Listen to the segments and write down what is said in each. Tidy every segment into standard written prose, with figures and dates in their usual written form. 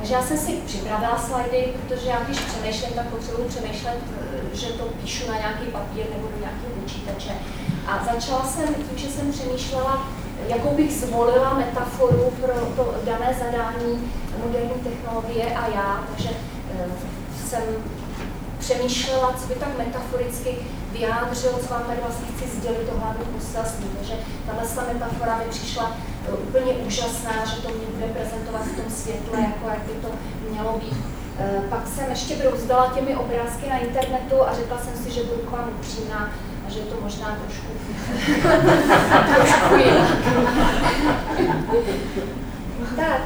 Takže já jsem si připravila slajdy, protože já když přemýšlím, tak potřebuji přemýšlet, že to píšu na nějaký papír nebo do nějakého počítače. A začala jsem tím, že jsem přemýšlela, jakou bych zvolila metaforu pro to dané zadání moderní technologie a já. Takže jsem přemýšlela, co by tak metaforicky vyjádřilo, co vám tady vlastně chci sdělit, to hlavní poselství. Takže tahle metafora mi přišla úplně úžasná, že to mě bude prezentovat v tom světle, jako jak by to mělo být. Pak jsem ještě brouzdala těmi obrázky na internetu a řekla jsem si, že budu k vám upřímná a že je to možná trošku jinak. Tak.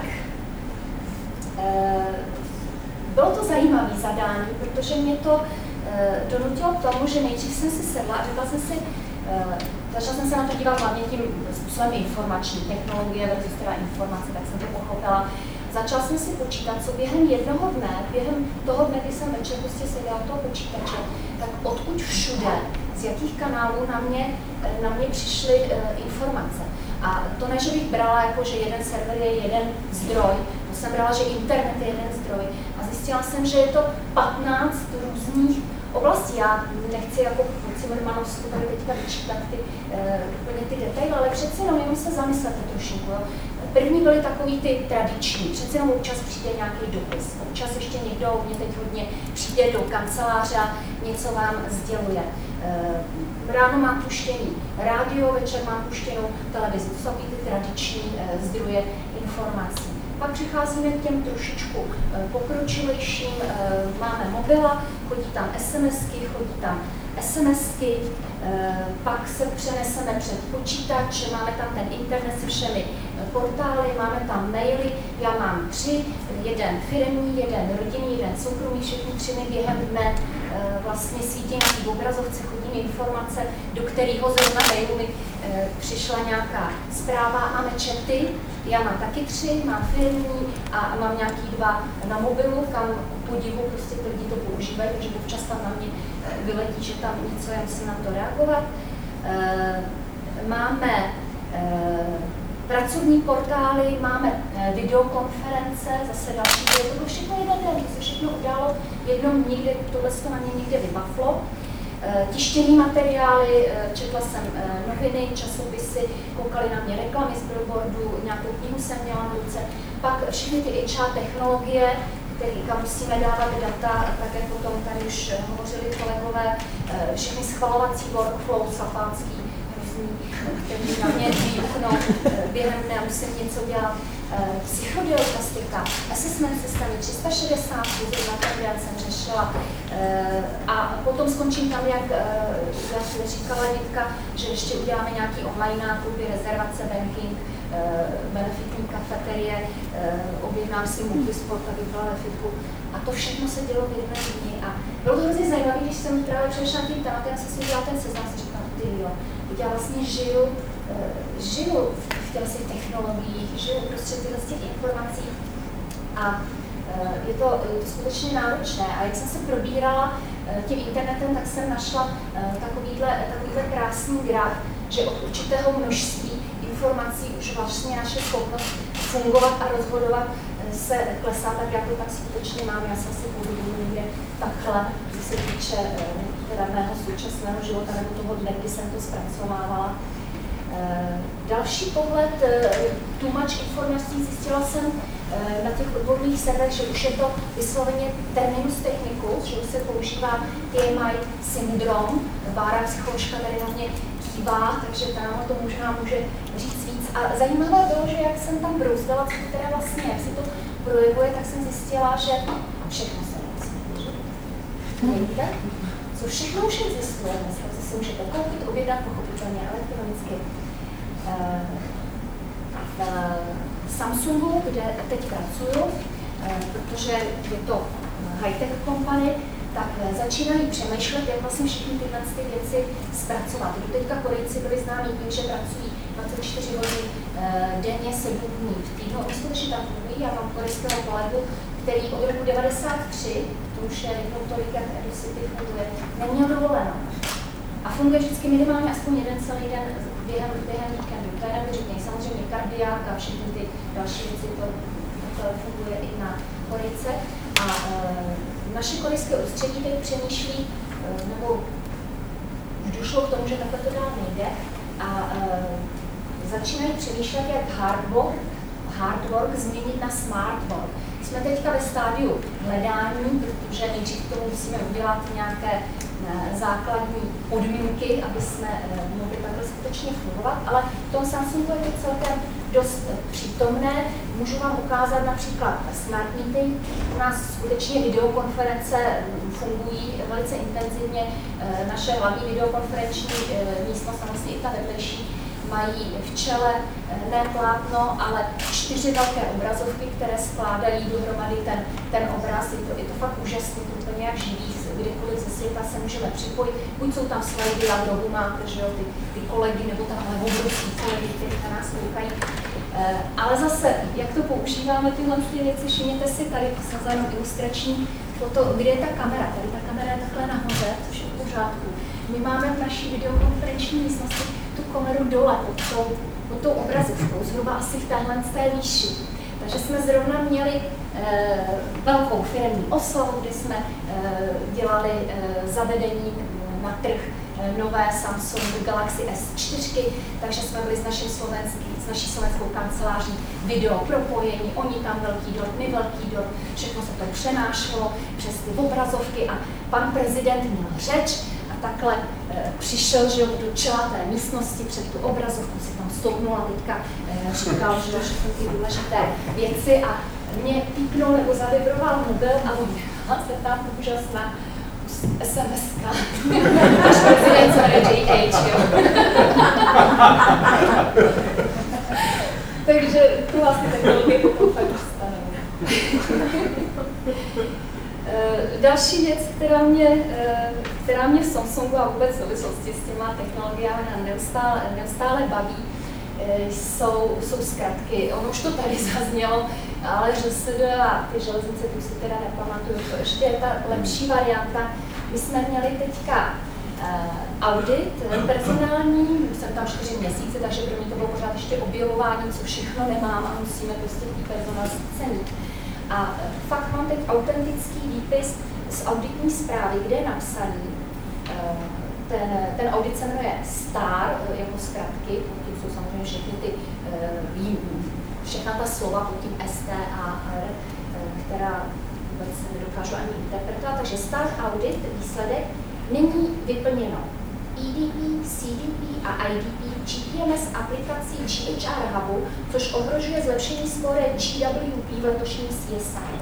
Bylo to zajímavé zadání, protože mě to donutilo k tomu, že nejdřív jsem si sedla a řekla jsem si, začala jsem se na to dívat hlavně tím způsobem informační technologie versus teda informace, tak jsem to pochopila. Začala jsem si počítat, co během jednoho dne, během toho dne, kdy jsem večer prostě seděla u toho počítače, tak odkud všude, z jakých kanálů na mě přišly informace. A to ne, že bych brala, jako, že jeden server je jeden zdroj, to jsem brala, že internet je jeden zdroj. A zjistila jsem, že je to 15 různých oblastí. Já nechci jako Cimrmanovsku tady teďka vyčítat úplně ty detaily, ale přece jenom se zamyslete trošku. První byly takový ty tradiční, přece jenom občas přijde nějaký dopis, občas ještě někdo, mě teď hodně přijde do kanceláře a něco vám sděluje. Ráno mám puštěný rádio, večer mám puštěnou televizi, to jsou ty tradiční zdroje informací. Pak přicházíme k těm trošičku pokročilejším, máme mobila, chodí tam SMSky, pak se přeneseme před počítač, máme tam ten internet se všemi portály, máme tam maily, já mám 3, jeden firemní, jeden rodinný, jeden soukromý, všechny 3 mi během dne vlastně svítí na té obrazovce, chodí informace, do kterého zrovna mailu mi přišla nějaká zpráva a chaty. Já mám taky 3, mám firmní a mám nějaký 2 na mobilu, kam podivu prostě lidi to používají, takže občas tam na mě vyletí, že tam něco, já musím na to reagovat. Máme pracovní portály, máme videokonference, zase další, to všechno jeden den, to se všechno událo jednou někde, tohle to na mě někde vybaflo. Tištěný materiály, četla jsem noviny, časopisy, koukali na mě reklamy z billboardu, nějakou knihu jsem měla v ruce, pak všechny ty HR technologie, kam musíme dávat data, tak jak o tom tady už hovořili kolegové, všechny schvalovací workflow, sapánský, hrozný, který na mě výbuchnou během dne, musím něco dělat, psychodiagnostika, assessment systémy 360, zrovna jsem řešila. A potom skončím tam, jak říkala Jitka, že ještě uděláme nějaký online nákupy, rezervace, banking, benefitní kafeterie, objednám si multisport, abych byla ve fitku. A to všechno se dělo v jedné dní. A bylo to hrozně zajímavé, když jsem právě přešla tím tématem, jsem si udělala ten seznam, si říkala, ty jo, já vlastně žiju v těch technologiích, žiju prostě z těch informací a je to skutečně náročné. A jak jsem se probírala tím internetem, tak jsem našla takovýhle krásný graf, že od určitého množství informací už vlastně naše schopnost fungovat a rozhodovat se klesá, tak já to tak skutečně mám. Já jsem si pohodlila někde takhle, co se týče teda mého současného života nebo toho dne, kdy jsem to zpracovávala. Další pohled, tlumač informací, zjistila jsem na těch odborných serverech, že už je to vysloveně terminus technicus, že už se používá TMI syndrom, Bára psycholožka tady na mě kývá, takže tam to možná může říct víc. A zajímavé bylo, že jak jsem tam brouzdala, co teda vlastně, jak se to projevuje, tak jsem zjistila, že všechno se vlastně nevíte, co všechno už existuje dneska, co si můžete koupit, objednat pochopitelně elektronicky. V Samsungu, kde teď pracuju, protože je to high-tech company, tak začínají přemýšlet, jak vlastně všechny tyhle věci zpracovat. Teďka Korejci byli známí tím, že pracují 24 hodin denně, 7 dní v týdnu. Oni skutečně tam fungují. Já mám korejského kolegu, který od roku 1993, to už je jednou tolik, jak EduCity funguje, neměl dovolenou. A funguje vždycky minimálně aspoň jeden celý den během víkendu. To je neuvěřitelné. Samozřejmě kardiák a všechny ty další věci, to funguje i na Korejce. A naše korejské ústředí teď přemýšlí, nebo už došlo k tomu, že takhle to dál nejde. A začínají přemýšlet, jak hard work změnit na smart work. Jsme teďka ve stádiu hledání, protože nejdřív k tomu musíme udělat nějaké základní podmínky, aby jsme mohli takhle skutečně fungovat, ale v tom Samsungu je to celkem dost přítomné. Můžu vám ukázat například Smart Meeting. U nás skutečně videokonference fungují velice intenzivně. Naše hlavní videokonferenční místnost, a vlastně i ta vedlejší, mají v čele ne plátno, ale 4 velké obrazovky, které skládají dohromady ten obraz. Je to fakt úžasné, to úplně jak živý, kdekoliv ze světa se můžeme připojit. Buď jsou tam slajdy, jak dobu máte, že jo, ty kolegy, nebo tamhle obrovský kolegy, kteří na nás koukají. Ale zase, jak to používáme tyhle věci, všimněte si tady, to jsem jenom ilustrační foto, kde je ta kamera. Tady ta kamera je takhle nahoře, což je v pořádku. My máme v naší videokonferenční místnosti tu kameru dole pod tou obrazovkou, zhruba asi v téhle výši. Takže jsme zrovna měli velkou firemní oslavu, kde jsme dělali zavedení na trh nové Samsung Galaxy S4, takže jsme byli s naší slovenskou kanceláří video propojení, oni tam velký dort, my velký dort, všechno se to přenášelo přes ty obrazovky a pan prezident měl řeč a takhle přišel, že do čela té místnosti před tu obrazovku si tam stoupnul a teďka říkal, že všechny ty důležité věci a mě pípnul nebo zavibroval mobil a udělala se tam úžasná SMS-ka. Až prezident se jmenuje JH, jo. Takže to vlastně technologie potom fakt dostane. Další věc, která mě v Samsungu a vůbec v souvislosti s těma technologiemi neustále baví, jsou zkratky. Ono už to tady zaznělo, ale ŘSD a ty železnice, tu si teda nepamatuju, to ještě je ta lepší varianta. My jsme měli teďka audit personální, jsem tam 4 měsíce, takže pro mě to bylo pořád ještě objevování, co všechno nemám a musíme prostě ty personalizace mít. A fakt mám teď autentický výpis z auditní zprávy, kde je napsaný, ten audit se jmenuje STAR, jako zkratky, pod tím jsou samozřejmě všechna ta slova pod tím S, T, A, R, která vůbec nedokážu ani interpretovat. Takže STAR audit, výsledek, není vyplněno EDP, CDP a IDP GPMS aplikací GHR Hubu, což ohrožuje zlepšení skóre GWP v letošním CSI.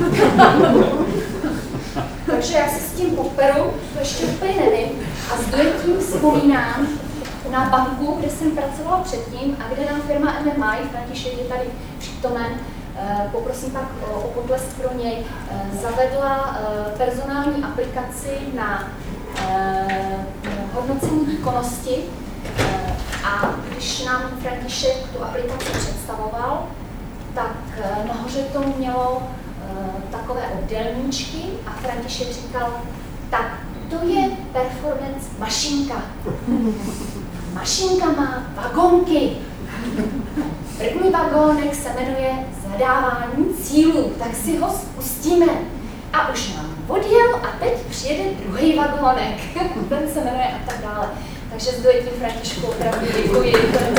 Takže já si s tím poperu, to ještě úplně nevím, a s dojetím vzpomínám na banku, kde jsem pracovala předtím a kde nám firma MMI, František je tady přítomen, poprosím pak o potlesk pro něj, zavedla personální aplikaci na hodnocení výkonnosti a když nám František tu aplikaci představoval, tak nahoře to mělo takové obdélníčky a František říkal, tak to je performance mašinka. Mašinka má vagonky. První vagónek se jmenuje zadávání cílů, tak si ho spustíme. A už nám odjel a teď přijede druhý vagónek. Ten se jmenuje a tak dále. Takže s dojetím Františku opravdu děkuji.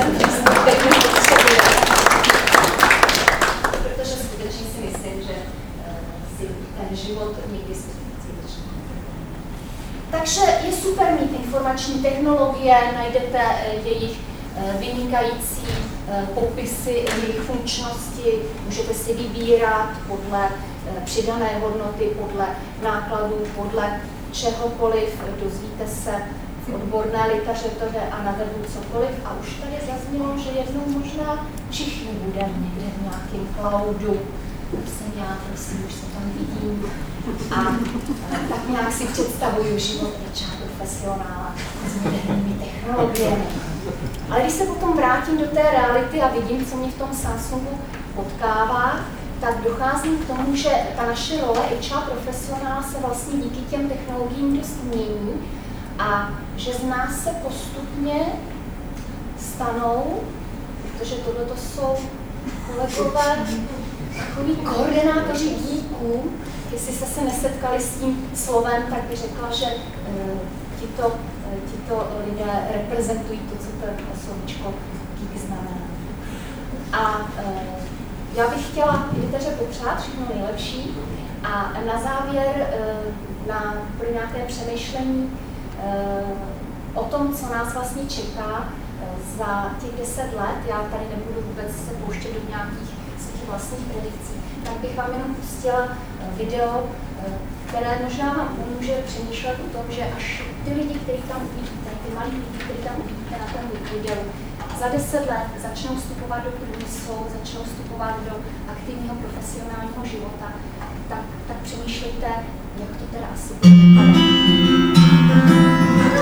Protože skutečně si myslím, že si ten život někdy skutečně. Takže je super mít informační technologie, najdete jejich vynikající popisy jejich funkčnosti, můžete si vybírat podle přidané hodnoty, podle nákladů, podle čehokoliv, dozvíte se v odborné literatuře a na webu cokoliv. A už tady zaznělo, že jednou možná všichni budeme někde v nějakém cloudu. Tak jsem já, prosím, už se tam vidím. A tak nějak si představuju život profesionála s moderními technologiemi. Ale když se potom vrátím do té reality a vidím, co mě v tom Samsungu potkává, tak docházím k tomu, že ta naše role HR profesionála se vlastně díky těm technologiím dost mění a že z nás se postupně stanou, protože tohleto jsou kolegové takový koordinátoři geeků, jestli jste se nesetkali s tím slovem, tak by řekla, že tito lidé reprezentují to, co to slovíčko geek znamená. A já bych chtěla Jiteře popřát všechno nejlepší a na závěr pro nějaké přemýšlení o tom, co nás vlastně čeká za těch 10 let. Já tady nebudu vůbec se pouštět do nějakých svých vlastních predikcí, tak bych vám jenom pustila video, které možná vám pomůže přemýšlet o tom, že až ty lidi, kteří tam uvidíte, ty malí lidi, kteří tam uvidíte na tom videu, za 10 let začnou vstupovat do průmyslu, začnou vstupovat do aktivního profesionálního života, tak přemýšlejte, jak to teda asi bude vypadat.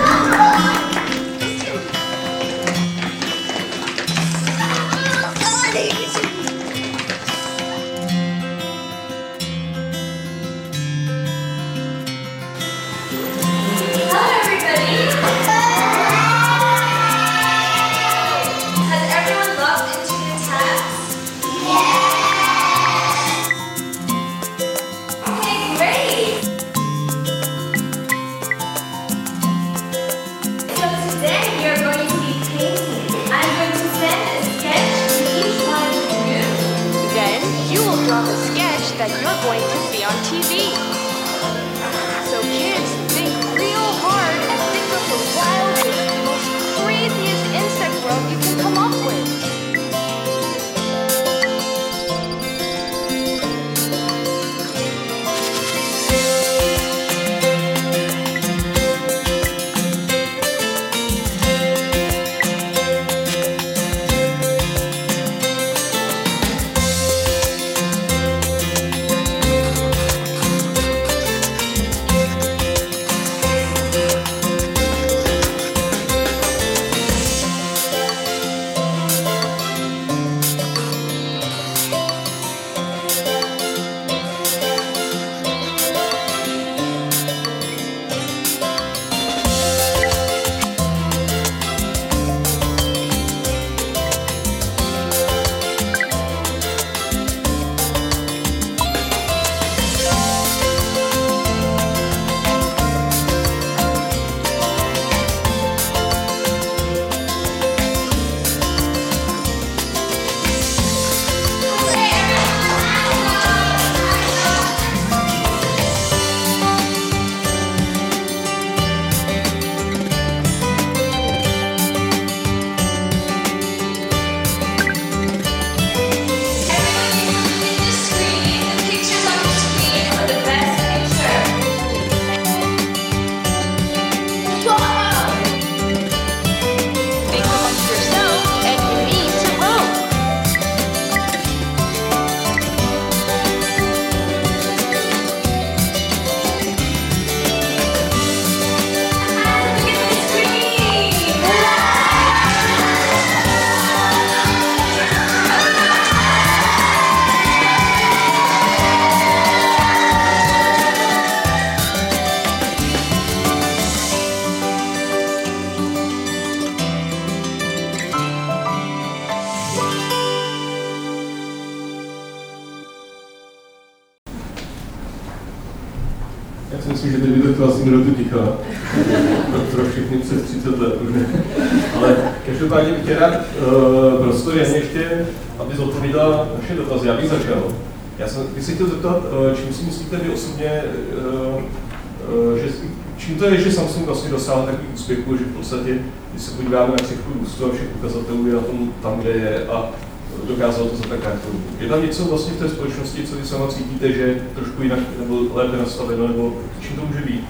That you're going to see on TV. So kids, think real hard and think of the wildest, most craziest insect world you can come up with. Já si myslím, že teď by to chtěl asi minutu ticha, pro všechny přes 30 let už ne. Ale každopádně bych tě rád prostor jen ještě, aby zodpověděla naše dotazy. Já bych začal. Bych se chtěl zeptat, čím si myslíte vy osobně, čím to je, že Samsung vlastně dosáhl takový úspěchu, že v podstatě, když se podíváme na křivku růstu a všech ukazatelů, je na tom tam, kde je a dokázalo to za tak krátkou dobu. Je tam něco vlastně v té společnosti, co vy sama cítíte, že je trošku jinak nebo lépe nastaveno, nebo čím to může být?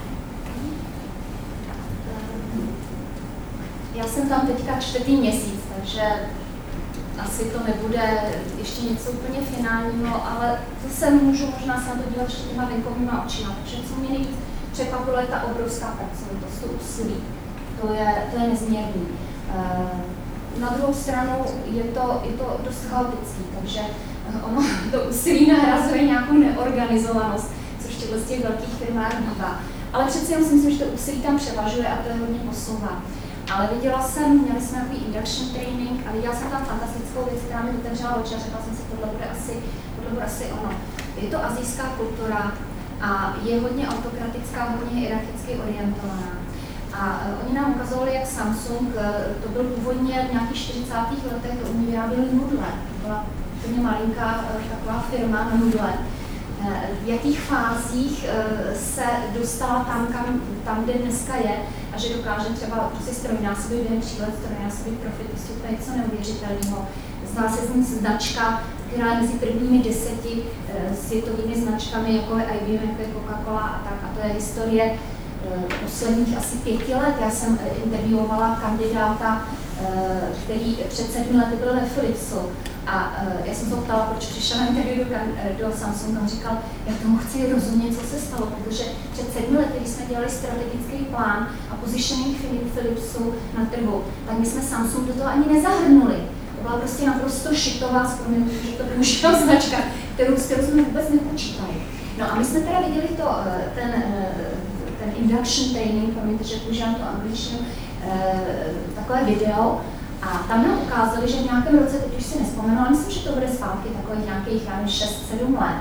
Já jsem tam teďka 4. měsíc, takže asi to nebude ještě něco úplně finálního, ale zase můžu možná se na to dívat ještě těma venkovníma očima, protože co mě nejvíc překvapilo je ta obrovská pracovitost, to úsilí. To je nezměrný. Na druhou stranu je to dost chaotický, takže ono to úsilí nahrazuje nějakou neorganizovanost, což v těch velkých firmách bývá. Ale přeci jenom si myslím, že to úsilí tam převažuje a to je hodně posouvá. Ale viděla jsem, měli jsme takový induction training a viděla jsem tam fantastickou věc, která mi otevřela oči a řekla jsem si, tohle bude asi ono. Je to asijská kultura a je hodně autokratická, hodně hierarchicky orientovaná. A oni nám ukazovali, jak Samsung, to byl původně v nějakých 40. letech, oni vyráběli nudle. To byla úplně malinká taková firma na nudle. V jakých fázích se dostala tam, kde dneska je, a že dokáže třeba prostě strojnásobit během 3 let, strojnásobit profit, to je něco neuvěřitelného. Znala se z ní značka, která je mezi prvními 10 světovými značkami, jako je IBM, jako je Coca-Cola a tak. A to je historie posledních asi 5 let. Já jsem intervjuovala kandidáta, který před 7 lety byl ve Philipsu. A já jsem se ho ptala, proč přišel na interview do Samsungu a říkal, já tomu chci rozumět, co se stalo, protože před 7 lety, když jsme dělali strategický plán a positioning Philipsu na trhu, tak my jsme Samsung do toho ani nezahrnuli. To byla prostě naprosto šitová, že to využila značka, kterou jsme vůbec nepočítali. No a my jsme teda viděli ten induction training, promiňte, že používám tu angličtinu, takové video, a tam nám ukázali, že v nějakém roce, teď už si nespomenu, ale myslím, že to bude zpátky takových nějakých 6-7 let.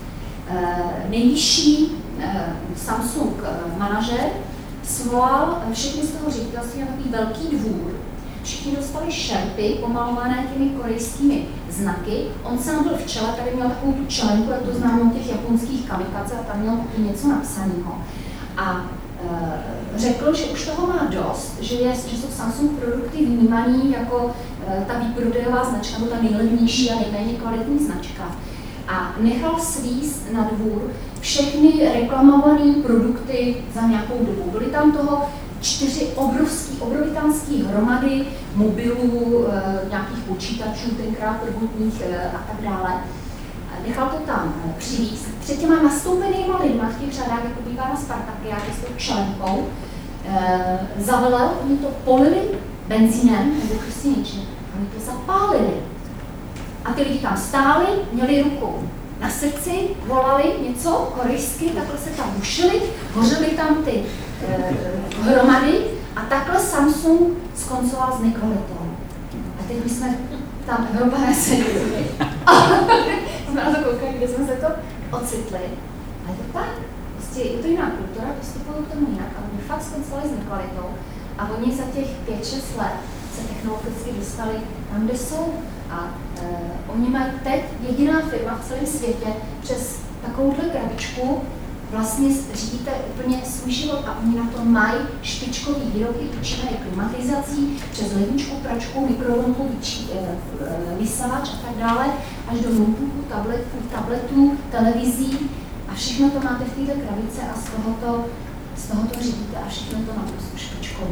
Nejvyšší Samsung manažer svolal všechny z toho ředitelství na takový velký dvůr. Všichni dostali šerpy pomalované těmi korejskými znaky. On sám byl v čele, tady měl takovou tu čelenku, jak to známe od těch japonských kamikadze, a tam měl taky něco napsaného. A řekl, že už toho má dost, že jsou Samsung produkty vnímaný jako ta výprodejová značka, nebo ta nejlevnější a nejméně kvalitní značka. A nechal svízt na dvůr všechny reklamované produkty za nějakou dobu. Byly tam toho 4 obrovitánský hromady mobilů, nějakých počítačů, tenkrát prvotních a tak dále. Nechal to tam přivízt. Před těma nastoupenýma lidma v těch řadách, jako bývá na Spartakiádě s tou členkou, zavelel, oni to polili benzínem nebo prostě něčím. Oni to zapálili. A ty lidi tam stáli, měli ruku na srdci, volali něco korejsky, takhle se tam ušili, hořely tam ty hromady a takhle Samsung skoncoval s nekvalitou. A teď my jsme tam Evropané seděli. Jsme na to koukali, kde jsme se to ocitli. A je to tak, prostě je to jiná kultura, postupují k tomu jinak, ale oni fakt skoncovali s nekvalitou a oni za těch 5-6 let se technologicky dostali tam, kde jsou. A oni mají teď jediná firma v celém světě přes takovouhle krabičku vlastně řídíte úplně svůj život a oni na to mají špičkový výrobky, počínají klimatizací, přes ledničku, pračku, mikrovlnku, vysavač a tak dále, až do notebooků, tabletů, televizí a všechno to máte v této krabice a z tohoto řídíte a všechno to naprosto špičkový.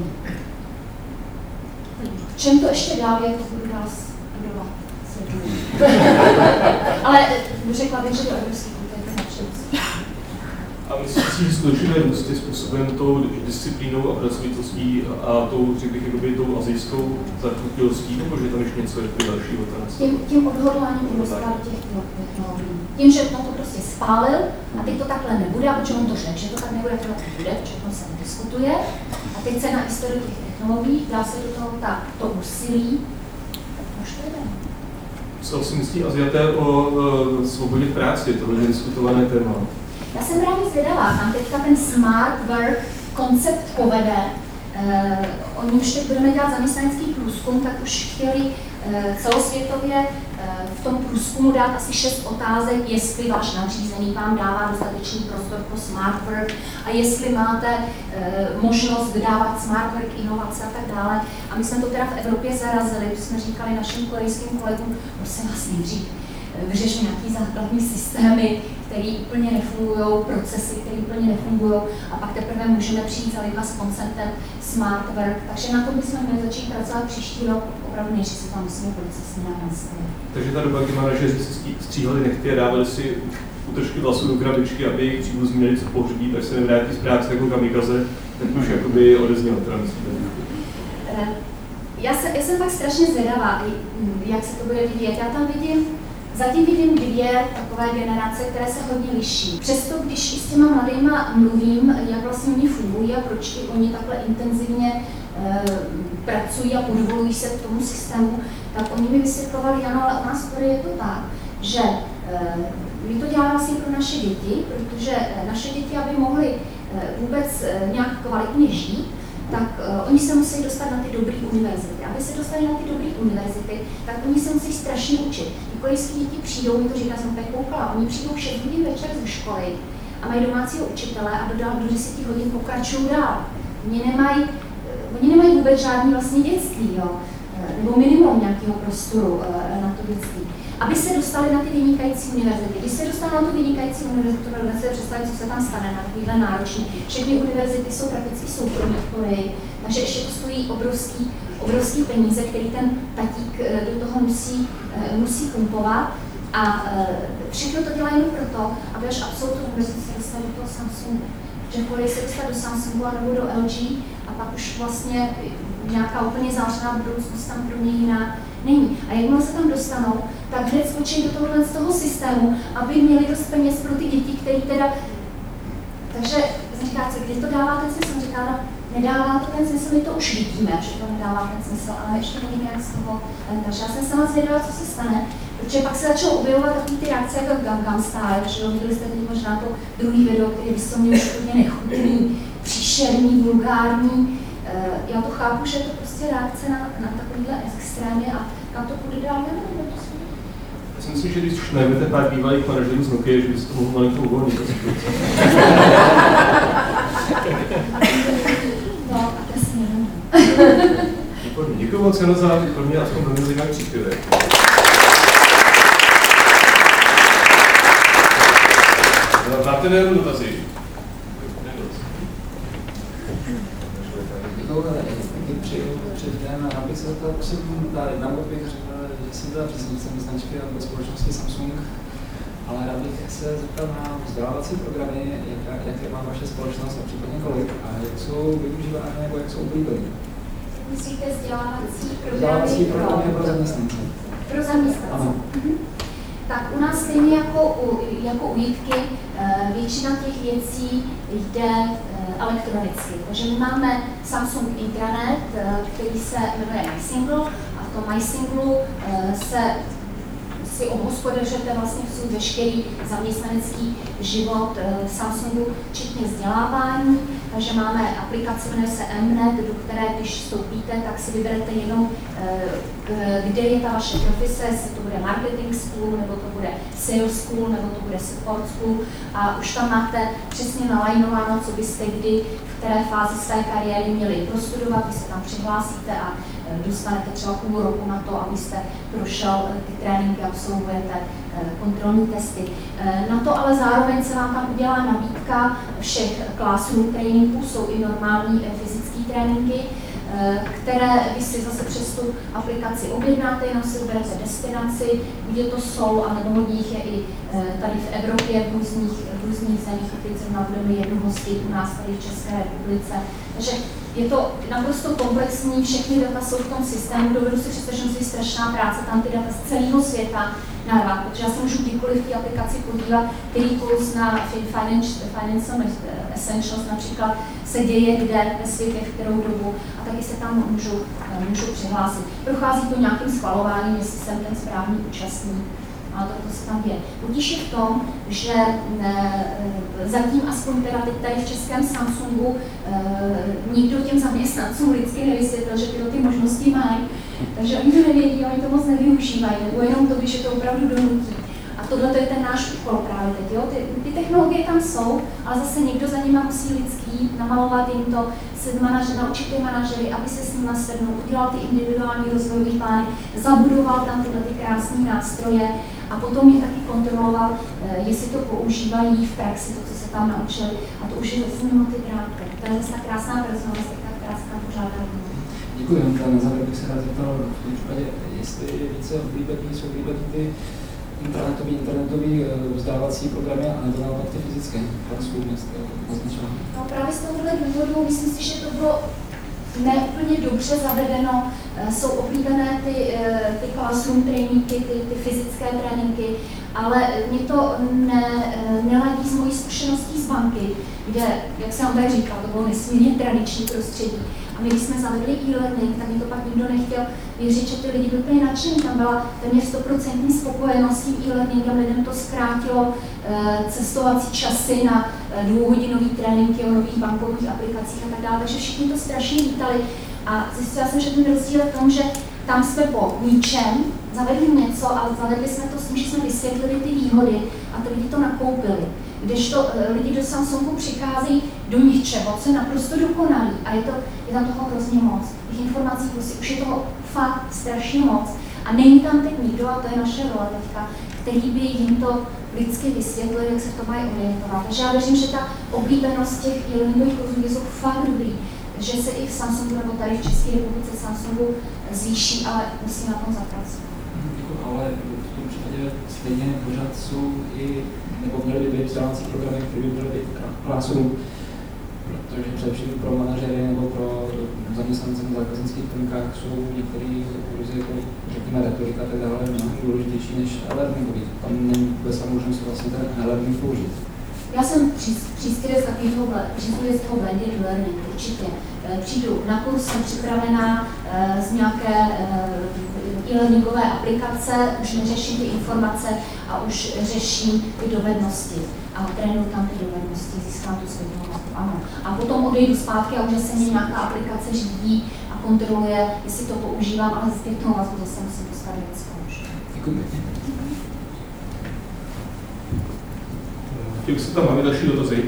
V čem to ještě dál je, to budu dál studovat. Ale řekla bych, že do evropských kultury to například. A myslím si, že skutečně růst je způsoben tou disciplínou a pracovitostí a tou, řekl bych, tou azijskou zarputilostí, nebo že tam ještě něco je dalšího? Tím odhodláním investovat těch technologií. Tím, že to prostě spálil a teď to takhle nebude, protože on to řekl, že to tak nebude, to bude, všechno se diskutuje. A teď se na historii těch technologií dá se do toho to úsilí, už to jde. Co si myslí Aziaté o svobodě v práci, to je diskutované téma? Já jsem právě zvědavá, tam teďka ten smart work koncept povede. Oni už teď budeme dělat zaměstnanecký průzkum, tak už chtěli celosvětově v tom průzkumu dát asi 6 otázek, jestli váš nadřízený vám dává dostatečný prostor pro smart work a jestli máte možnost dávat smart work, inovace a tak dále. A my jsme to teda v Evropě zarazili, když jsme říkali našim korejským kolegům, prosím vás nejdřív, vyřešme nějaký základní systémy, které úplně nefungují, procesy, které úplně nefungují a pak teprve můžeme přijít za lidma s konceptem smart work. Takže na to bychom měli začít pracovat příští rok, opravdu než si tam musíme procesně nastavit. Takže ta doba, kdy manažeři si stříhali nechty a dávali si útržky vlasů do krabičky, aby jejich příbuzní měli co pohřbít, tak se nevrátí z práce jako kamikaze, tak už jakoby odeznělo teda myslíte. Já jsem tak strašně zvědavá, jak se to bude vyvíjet. Já tam zatím vidím 2 takové generace, které se hodně liší. Přesto, když s těma mladýma mluvím, jak vlastně oni fungují a proč oni takhle intenzivně pracují a podvolují se k tomu systému, tak oni mi vysvětlovali, ano, ale u nás v Koreji je to tak, že my to děláme vlastně pro naše děti, protože naše děti, aby mohly vůbec nějak kvalitně žít, tak oni se musí dostat na ty dobré univerzity. Aby se dostali na ty dobré univerzity, tak oni se musí strašně učit. Korejské děti přijdou, mi to říká, jsem tady koukala, oni přijdou 6 hodin večer ze školy a mají domácího učitele a do 10 hodin pokračují dál. Oni nemají vůbec žádný vlastně dětství, jo? Nebo minimum nějakého prostoru na to dětství. Aby se dostali na ty vynikající univerzity. Když se dostali na tu vynikající univerzitu, tak se představit, co se tam stane na takovýhle náročný. Všechny univerzity jsou prakticky soukromé v Koreji, takže ještě to stojí obrovský peníze, který ten tatík do toho musí pumpovat. A všechno to dělají jenom proto, aby až absolutně univerzity se dostali do toho Samsungu. Že v Koreji se dostat do Samsungu a nebo do LG a pak už vlastně nějaká úplně zářená budoucnost tam pro ně jiná není. A jakmile se tam dostanou, tak hned skočí do tohohle z toho systému, aby měli dost peněz pro ty děti, které teda... Takže říká se, kdy to dává ten smysl? Říká, nedává to ten smysl, my to už vidíme, že to nedává ten smysl, ale ještě nevíme, jak z toho. Takže já jsem sama zvědala, co se stane, protože pak se začalo objevovat takové ty reakce jako Gangnam Style, že jo, viděli jste teď možná to druhý video, který vyslovně už úplně nechutný, příšerný, vulgární. Já to chápu, že je to prostě reakce na takovýhle extrémy a kam to půjde dál, nevím, to si... Já si myslím, že když už najmete pár bývalých manažerů z Nokia, že byste to mohl malinko uvolnit. No, tak si nevím. Děkuji moc, Jano, za pro mě aspoň velmi zajímavý příspěvek. Máte nejenom dotazy? Před den, abych se zeptal, prosím, ta jedna bych řekla, že jsem teda příznivcem značky nebo společnosti Samsung, ale rád bych se zeptal na vzdělávací programy, jaké má vaše společnost a případně kolik a jak jsou využívány nebo jak jsou oblíbené. Myslíte vzdělávací programy pro zaměstnance? Pro zaměstnance. Ano. Tak u nás stejně jako u Jitky, většina těch věcí jde elektronicky. Takže my máme Samsung Intranet, který se jmenuje MySingle a v tom MySinglu si obhospodařujete vlastně svůj veškerý zaměstnanecký život Samsungu, včetně vzdělávání. Takže máme aplikaci, jmenuje se Mnet, do které když vstoupíte, tak si vyberete jenom, kde je ta vaše profese, jestli to bude marketing school, nebo to bude sales school, nebo to bude support school. A už tam máte přesně nalajnováno, co byste kdy, v které fázi své kariéry měli prostudovat, vy se tam přihlásíte a dostanete třeba půl roku na to, abyste prošel ty tréninky, absolvujete kontrolní testy. Na to ale zároveň se vám tam udělá nabídka všech classroom tréninků, jsou i normální fyzické tréninky, které vy si zase přes tu aplikaci objednáte, jenom si vyberete destinaci, kde to jsou, anebo hodně jich je i tady v Evropě, v různých zemích, opět zrovna budeme jednu hostit u nás tady v České republice. Takže je to naprosto komplexní, všechny data jsou v tom systému, dovedu si představit, že musí strašná práce tam ty data z celého světa narvat, protože já se můžu kdykoliv v té aplikaci podívat, který kurz na Financial Essentials například se děje kde ve světě, v kterou dobu a taky se tam můžu přihlásit. Prochází to nějakým schvalováním, jestli jsem ten správný účastník. Ale to se tam děje. Potíž je v tom, že zatím aspoň teda teď tady v českém Samsungu nikdo těm zaměstnancům lidsky nevysvětlil, že ty možnosti mají. Takže oni to nevědí, oni to moc nevyužívají, nebo jenom to, když je to opravdu donutí. A tohle je ten náš úkol právě teď. Jo? Ty technologie tam jsou, ale zase někdo za nimi musí lidský namalovat jim to, naučit ty manažery, aby se s nimi nasednul, udělal ty individuální rozvojové plány, zabudoval tam tyhle ty krásné nástroje a potom je taky kontroloval, jestli to používají v praxi, to, co se tam naučili. A to už je zase mimo ty drátky. To je zase ta krásná personalistika, která se tam pořád dá. Děkuji, na závěr bych se rád zeptal v tom případě, jestli více jsou oblíbený ty internetový vzdělávací programy, anebo naopak ty fyzické, praxů dneska označovat. No právě z tohohle důvodu, myslím si, že to bylo neúplně dobře zavedeno, jsou oblíbené ty classroom tréninky, ty fyzické tréninky, ale mě to neladí z mojí zkušeností z banky, kde, jak jsem tady říkal, to bylo nesmírně tradiční prostředí. A my, když jsme zavedli e-learning, tak mi to pak nikdo nechtěl věřit, že ty lidi byli úplně nadšení. Tam byla téměř 100% spokojenost s tím e-learningem, lidem to zkrátilo cestovací časy na 2hodinový tréninky o nových bankovních aplikacích a tak dále. Takže všichni to strašně vítali. A zjistila jsem, že ten rozdíl je v tom, že tam jsme po ničem zavedli něco, ale zavedli jsme to s tím, že jsme vysvětlili ty výhody a ty lidi to nakoupili. Kdežto lidi do Samsungu přicházejí do ničeho, co je naprosto dokonalý a je tam toho hrozně moc. Těch informací prostě už je toho fakt strašně moc. A není tam teď nikdo, a to je naše role teďka, který by jim to lidsky vysvětlil, jak se v tom mají orientovat. Takže já věřím, že ta oblíbenost těch e-learningových kurzů jsou fakt dobrý, že se i v Samsungu nebo tady v České republice Samsungu zvýší, ale musí na tom zapracovat. Ale v tom případě stejně pořád jsou i, nebo měly by být vzdělávací programy, které by měly být classroom, protože především pro manažery nebo pro zaměstnance na zákaznických klinikách jsou některé kurzy, jako řekněme retorika a tak dále, mnohem důležitější než e-learningový. Tam není vůbec možnost vlastně ten e-learning použít. Já jsem přískryt z toho blended learning, určitě. Přijdu na kurz, jsem připravená z nějaké e-learningové aplikace, už neřeším ty informace a už řeším ty dovednosti. A trénuju tam ty dovednosti, získám tu svědomost, ano. A potom odejdu zpátky a už se mě nějaká aplikace řídí a kontroluje, jestli to používám, ale zpětnou vazbu zase musím postavit zkoušku. Děkuji. Chtěl se tam máme další dotazy?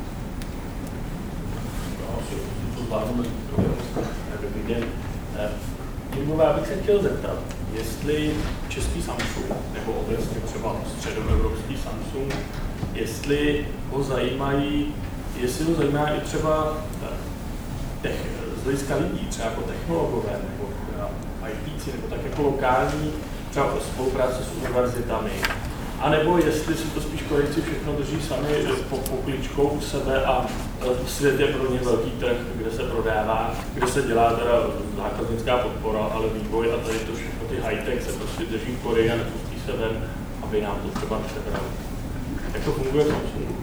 Já bych se chtěl zeptat, jestli český Samsung, nebo obecně třeba středoevropský Samsung, jestli ho zajímá i třeba z hlediska lidí, třeba jako technologové, nebo ITci, nebo tak jako lokální, třeba spolupráce s univerzitami, a nebo jestli si to spíš Korejci všechno drží sami pokličkou u sebe a svět je pro ně velký trh, kde se prodává, kde se dělá teda zákaznická podpora, ale vývoj a tady to všechno ty high-tech se prostě drží v Koreji a nepustí se ven, aby nám to třeba nepřebrali. Jak to funguje v Samsungu?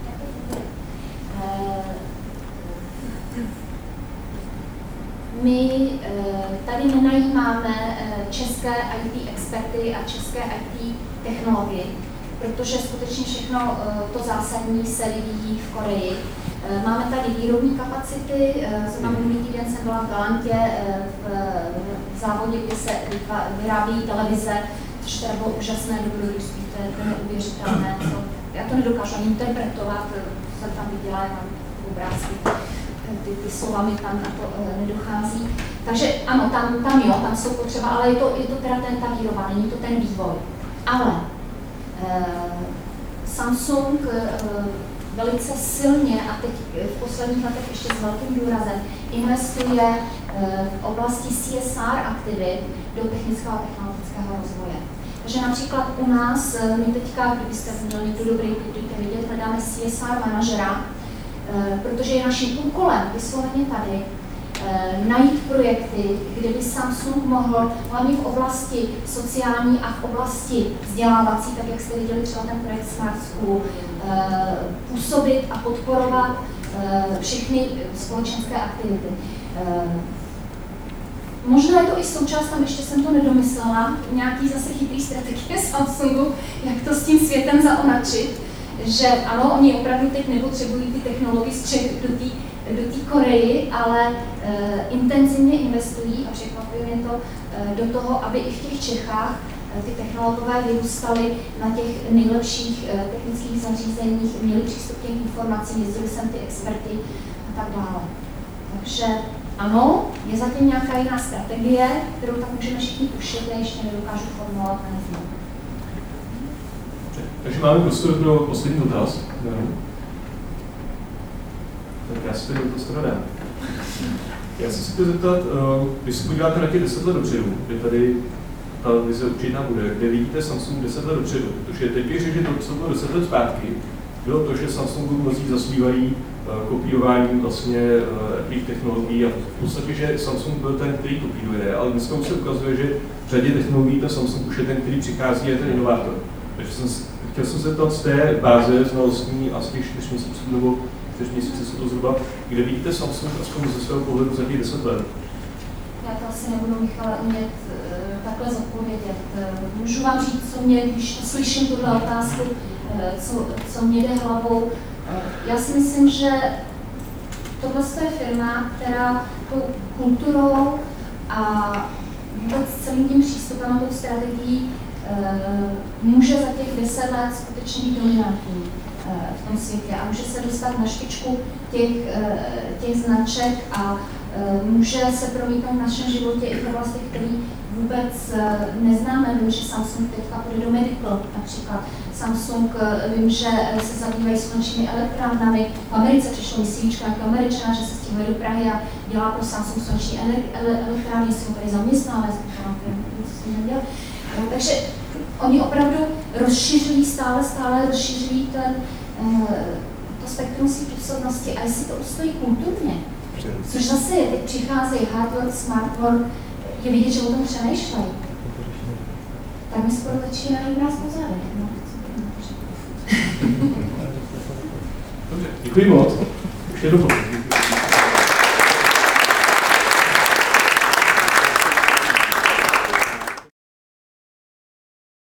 My tady nenajímáme české IT experty a české IT technologie, protože skutečně všechno to zásadní se vyvíjí v Koreji. Máme tady výrobní kapacity, minulý týden jsem byla v Galantě v závodě, kde se vyrábí televize, což teda bylo úžasné dobrodružství, to je neuvěřitelné. Já to nedokážu ani interpretovat, jsem tam viděla, já mám obrázky, ty slova mi tam na to nedochází. Takže ano, tam jsou potřeba, ale je to teda ta výroba, není to ten vývoj. Ale Samsung velice silně a teď v posledních letech ještě s velkým důrazem investuje v oblasti CSR aktivit do technického a technologického rozvoje. Takže například u nás, my teďka, kdybyste měli někdo dobrý, budete vidět, hledáme CSR manažera, protože je naším úkolem vysloveně tady najít projekty, kde by Samsung mohl hlavně v oblasti sociální a v oblasti vzdělávací, tak jak jste viděli třeba ten projekt Smart School, působit a podporovat všechny společenské aktivity. Možná je to i součást, tam ještě jsem to nedomyslela, nějaký zase chytrý strategie Samsungu, jak to s tím světem zaonačit, že ano, oni opravdu teď nepotřebují ty technologie střed do té Koreji, ale intenzivně investují a překvapuje mě to do toho, aby i v těch Čechách ty technologové vyrůstaly na těch nejlepších technických zařízeních, měli přístup k těm informacím, jezdili sem ty experty a tak dále. Takže ano, je zatím nějaká jiná strategie, kterou tak můžeme všichni tušit, já ještě nedokážu formulovat a neznám. Takže máme prostor pro poslední dotaz. Tak já si ten prostor dám. Já si chci zeptat, když se podíváte na těch 10 let dopředu, kde tady ta vize určitá bude, kde vidíte Samsung 10 let dopředu, protože teď bych řekl, že to, co bylo 10 let zpátky, bylo to, že Samsungu mnozí zasmívají kopírováním vlastně Appleových technologií a v podstatě, že Samsung byl ten, který kopíruje, ale dneska už se ukazuje, že v řadě technologií ten Samsung už je ten, který přichází, je ten inovátor. Takže chtěl jsem se zeptat z té báze znalostní a z těch 4 měsíců nebo 4 měsíce jsou to zhruba, kde vidíte Samsung aspoň ze svého pohledu za těch 10 let? Já to asi nebudu, Michale, umět takhle zodpovědět. Můžu vám říct, co mě, když slyším tuhle otázku, co mě jde hlavou. Já si myslím, že tohle je firma, která tou kulturou a vůbec celým tím přístupem a tou strategií může za těch 10 let skutečně být dominantní v tom světě a může se dostat na špičku těch značek a může se promítnout v našem životě i v oblastech, které vůbec neznáme. Vím, že Samsung teďka půjde do medical například. Samsung, vím, že se zabývají slunečními elektrárnami. V Americe přišlo myslíčka jako Američana, že se stěhuje do Prahy a dělá pro Samsung sluneční elektrárny, jestli ho tady zaměstnáme, co jsem nedělal. Takže oni opravdu rozšiřují, stále rozšiřují to spektrum svých působnosti a jestli to ustojí kulturně, což zase je, teď přicházejí hard work, smart work, je vidět, že o tom přemýšlejí. Tak mi skoro začínají nás po zádech. Dobře, děkuji moc. Už je dobu.